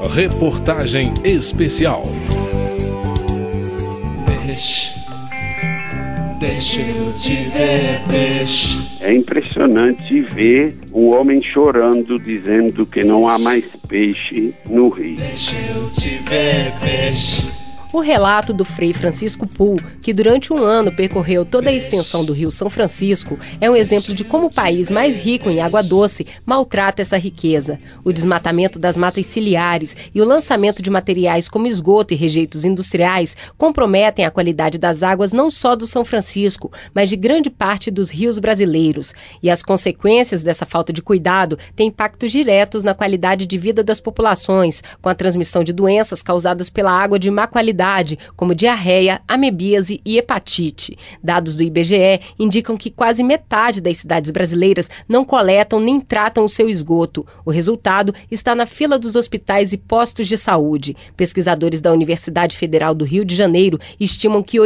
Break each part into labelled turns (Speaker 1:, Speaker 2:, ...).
Speaker 1: Reportagem especial.
Speaker 2: Peixe, deixa eu te ver, peixe.
Speaker 3: É impressionante ver o homem chorando, dizendo que não há mais peixe no rio.
Speaker 2: Deixa eu te ver, peixe.
Speaker 4: O relato do Frei Francisco Pool, que durante um ano percorreu toda a extensão do Rio São Francisco, é um exemplo de como o país mais rico em água doce maltrata essa riqueza. O desmatamento das matas ciliares e o lançamento de materiais como esgoto e rejeitos industriais comprometem a qualidade das águas não só do São Francisco, mas de grande parte dos rios brasileiros. E as consequências dessa falta de cuidado têm impactos diretos na qualidade de vida das populações, com a transmissão de doenças causadas pela água de má qualidade, como diarreia, amebíase e hepatite. Dados do IBGE indicam que quase metade das cidades brasileiras não coletam nem tratam o seu esgoto. O resultado está na fila dos hospitais e postos de saúde. Pesquisadores da Universidade Federal do Rio de Janeiro estimam que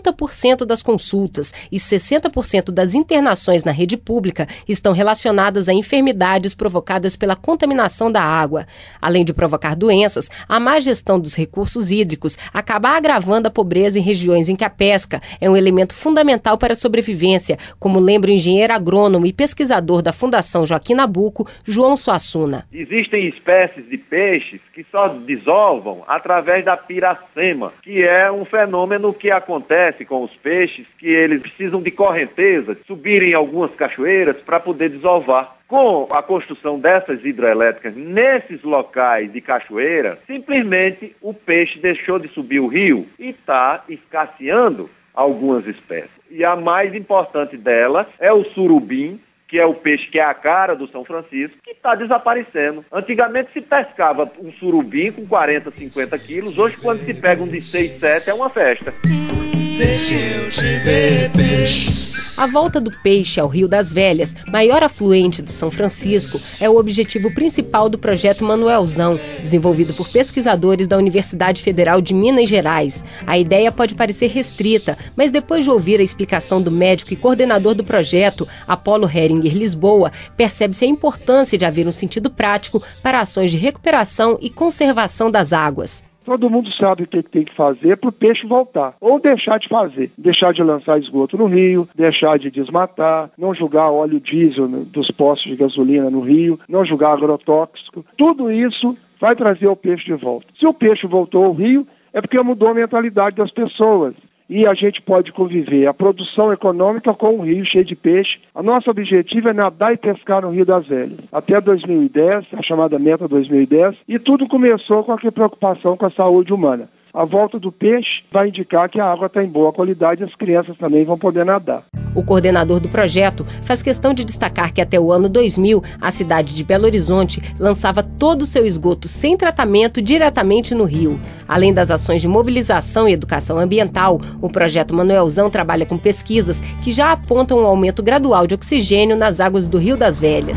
Speaker 4: 80% das consultas e 60% das internações na rede pública estão relacionadas a enfermidades provocadas pela contaminação da água. Além de provocar doenças, a má gestão dos recursos hídricos acaba agravando a pobreza em regiões em que a pesca é um elemento fundamental para a sobrevivência, como lembra o engenheiro agrônomo e pesquisador da Fundação Joaquim Nabuco, João Suassuna.
Speaker 5: Existem espécies de peixes que só desovam através da piracema, que é um fenômeno que acontece com os peixes, que eles precisam de correnteza, subirem algumas cachoeiras para poder desovar. Com a construção dessas hidrelétricas nesses locais de cachoeira, simplesmente o peixe deixou de subir o rio e está escasseando algumas espécies. E a mais importante delas é o surubim, que é o peixe que é a cara do São Francisco, que está desaparecendo. Antigamente se pescava um surubim com 40, 50 quilos, hoje quando se pega um de 6, 7 é uma festa.
Speaker 2: Deixa eu te ver, peixe.
Speaker 4: A volta do peixe ao Rio das Velhas, maior afluente do São Francisco, é o objetivo principal do projeto Manuelzão, desenvolvido por pesquisadores da Universidade Federal de Minas Gerais. A ideia pode parecer restrita, mas depois de ouvir a explicação do médico e coordenador do projeto, Apolo Heringer Lisboa, percebe-se a importância de haver um sentido prático para ações de recuperação e conservação das águas.
Speaker 6: Todo mundo sabe o que tem que fazer para o peixe voltar, ou deixar de fazer, deixar de lançar esgoto no rio, deixar de desmatar, não jogar óleo diesel dos postos de gasolina no rio, não jogar agrotóxico. Tudo isso vai trazer o peixe de volta. Se o peixe voltou ao rio, é porque mudou a mentalidade das pessoas. E a gente pode conviver a produção econômica com um rio cheio de peixe. O nosso objetivo é nadar e pescar no Rio das Velhas. Até 2010, a chamada meta 2010, e tudo começou com a preocupação com a saúde humana. A volta do peixe vai indicar que a água está em boa qualidade e as crianças também vão poder nadar.
Speaker 4: O coordenador do projeto faz questão de destacar que até o ano 2000, a cidade de Belo Horizonte lançava todo o seu esgoto sem tratamento diretamente no rio. Além das ações de mobilização e educação ambiental, o projeto Manuelzão trabalha com pesquisas que já apontam um aumento gradual de oxigênio nas águas do Rio das Velhas.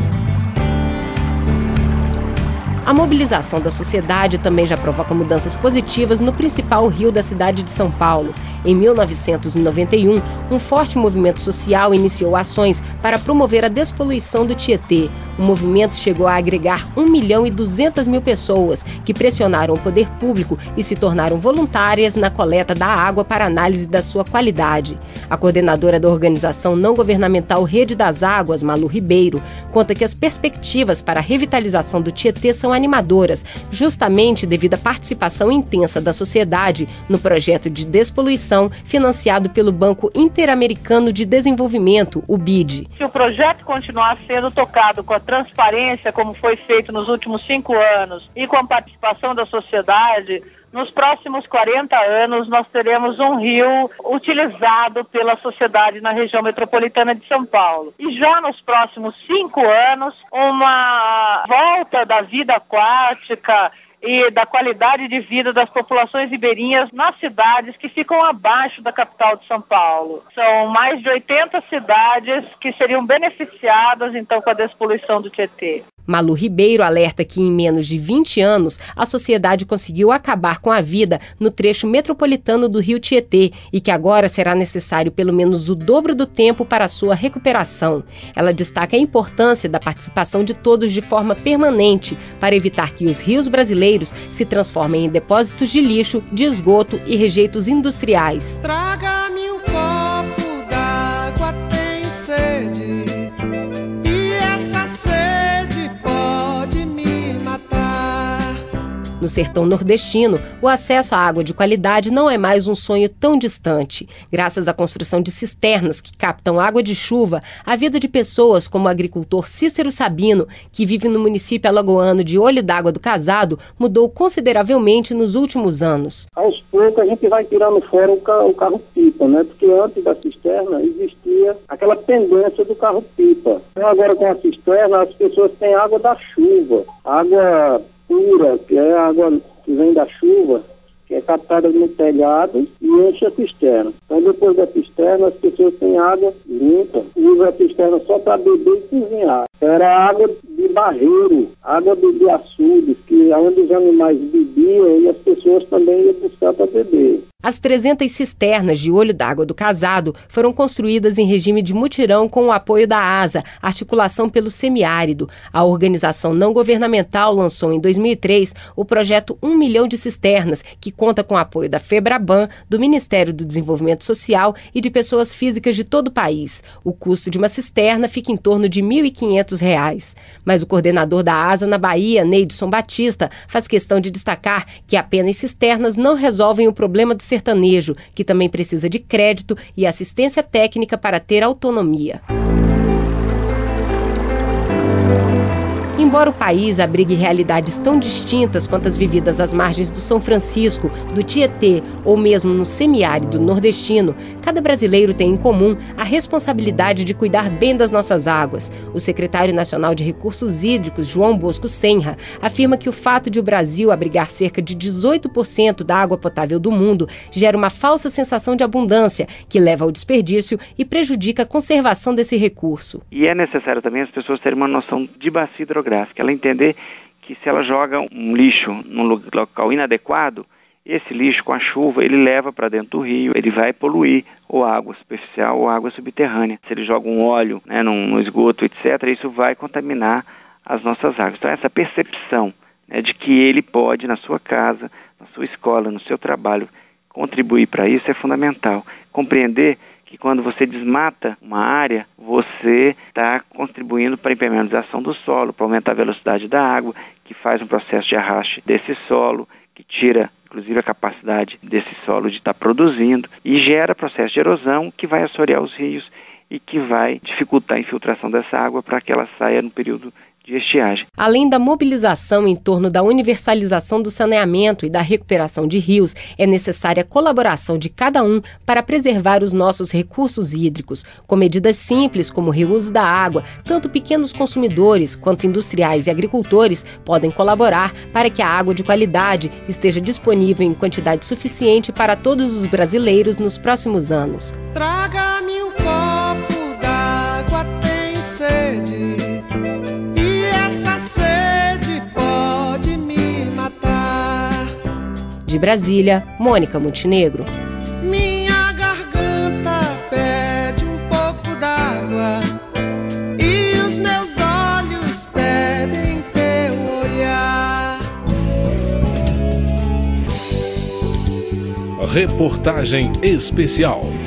Speaker 4: A mobilização da sociedade também já provoca mudanças positivas no principal rio da cidade de São Paulo. Em 1991, um forte movimento social iniciou ações para promover a despoluição do Tietê. O movimento chegou a agregar 1.200.000 pessoas, que pressionaram o poder público e se tornaram voluntárias na coleta da água para análise da sua qualidade. A coordenadora da organização não governamental Rede das Águas, Malu Ribeiro, conta que as perspectivas para a revitalização do Tietê são animadoras, justamente devido à participação intensa da sociedade no projeto de despoluição financiado pelo Banco Interamericano de Desenvolvimento, o BID.
Speaker 7: Se o projeto continuar sendo tocado com a transparência, como foi feito nos últimos 5 anos, e com a participação da sociedade, nos próximos 40 anos nós teremos um rio utilizado pela sociedade na região metropolitana de São Paulo. E já nos próximos 5 anos, uma volta da vida aquática e da qualidade de vida das populações ribeirinhas nas cidades que ficam abaixo da capital de São Paulo. São mais de 80 cidades que seriam beneficiadas, então, com a despoluição do Tietê.
Speaker 4: Malu Ribeiro alerta que em menos de 20 anos a sociedade conseguiu acabar com a vida no trecho metropolitano do Rio Tietê e que agora será necessário pelo menos o dobro do tempo para a sua recuperação. Ela destaca a importância da participação de todos de forma permanente para evitar que os rios brasileiros se transformem em depósitos de lixo, de esgoto e rejeitos industriais.
Speaker 2: Traga-me um copo d'água, tenho sede.
Speaker 4: No sertão nordestino, o acesso à água de qualidade não é mais um sonho tão distante. Graças à construção de cisternas que captam água de chuva, a vida de pessoas como o agricultor Cícero Sabino, que vive no município alagoano de Olho d'Água do Casado, mudou consideravelmente nos últimos anos.
Speaker 1: Aos poucos a gente vai tirando fora o carro-pipa, né? Porque antes da cisterna existia aquela pendência do carro-pipa. Então agora com a cisterna as pessoas têm água da chuva, água pura, que é a água que vem da chuva, que é captada no telhado e enche a cisterna. Então depois da cisterna as pessoas têm água limpa, usam a cisterna só para beber e cozinhar. Era água de barreiro, água de açudes, que onde os animais bebiam e as pessoas também iam buscar para beber.
Speaker 4: As 300 cisternas de Olho d'Água do Casado foram construídas em regime de mutirão com o apoio da ASA, Articulação pelo Semiárido. A organização não governamental lançou em 2003 o projeto 1 milhão de cisternas, que conta com o apoio da FEBRABAN, do Ministério do Desenvolvimento Social e de pessoas físicas de todo o país. O custo de uma cisterna fica em torno de R$ 1.500. Mas o coordenador da ASA na Bahia, Neidson Batista, faz questão de destacar que apenas cisternas não resolvem o problema do sertanejo, que também precisa de crédito e assistência técnica para ter autonomia. Embora o país abrigue realidades tão distintas quanto as vividas às margens do São Francisco, do Tietê ou mesmo no semiárido nordestino, cada brasileiro tem em comum a responsabilidade de cuidar bem das nossas águas. O secretário nacional de Recursos Hídricos, João Bosco Senra, afirma que o fato de o Brasil abrigar cerca de 18% da água potável do mundo gera uma falsa sensação de abundância, que leva ao desperdício e prejudica a conservação desse recurso.
Speaker 8: E é necessário também as pessoas terem uma noção de bacia hidrográfica. Ela entender que se ela joga um lixo num local inadequado, esse lixo com a chuva ele leva para dentro do rio, ele vai poluir ou água superficial ou água subterrânea. Se ele joga um óleo, né, no esgoto, etc., isso vai contaminar as nossas águas. Então essa percepção, né, de que ele pode na sua casa, na sua escola, no seu trabalho, contribuir para isso é fundamental. Compreender que quando você desmata uma área, você está contribuindo para a impermeabilização do solo, para aumentar a velocidade da água, que faz um processo de arraste desse solo, que tira, inclusive, a capacidade desse solo de estar produzindo e gera processo de erosão que vai assorear os rios e que vai dificultar a infiltração dessa água para que ela saia no período de estiagem.
Speaker 4: Além da mobilização em torno da universalização do saneamento e da recuperação de rios, é necessária a colaboração de cada um para preservar os nossos recursos hídricos. Com medidas simples como o reuso da água, tanto pequenos consumidores quanto industriais e agricultores podem colaborar para que a água de qualidade esteja disponível em quantidade suficiente para todos os brasileiros nos próximos anos.
Speaker 2: Traga-me um copo d'água, tenho sede.
Speaker 4: De Brasília, Mônica Montenegro.
Speaker 2: Minha garganta pede um pouco d'água e os meus olhos pedem teu olhar.
Speaker 9: Reportagem especial.